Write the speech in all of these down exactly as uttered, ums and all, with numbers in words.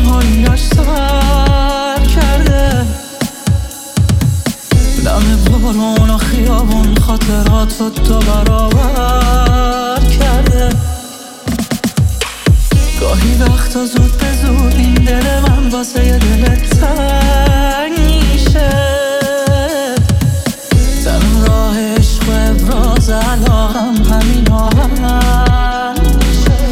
تنهاییاش سر کرده. دم بارون و خیابون خاطراتو دو برابر کرده. گاهی وقتا زود به زود این دل من واسه یه دلت تنگ میشه. تنها راه عشق و ابراز علاقم همین آهنگ میشه.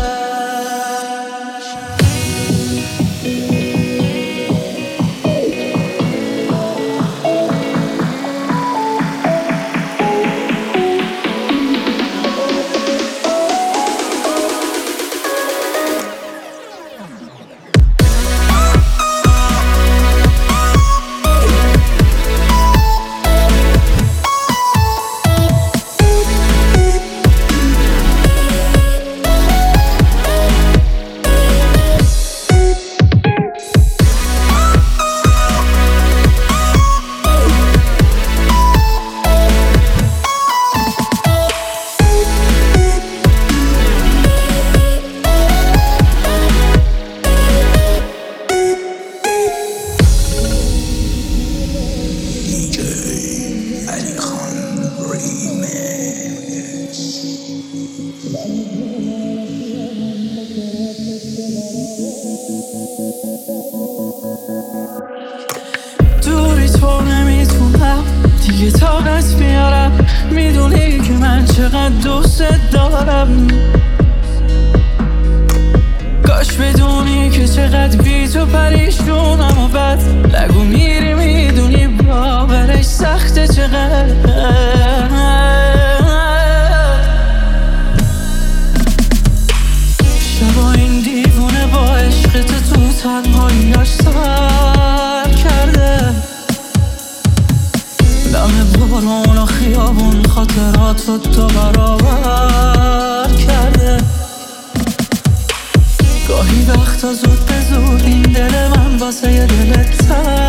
دوری تو نمیتونم دیگه طاقت بیارم. میدونی که من چقدر دوست دارم. کاش بدونی که چقدر بی تو پریشونم و بد لگو میری میدونی باورش سخته چقدر. شبا این دیوونه با عشقت تو تنهاییاش سر کرده. دم بارون و خیابون خاطراتو دو برابر کرده. گاهی وقتا زود به زود این دل من واسه یه دلت تنگ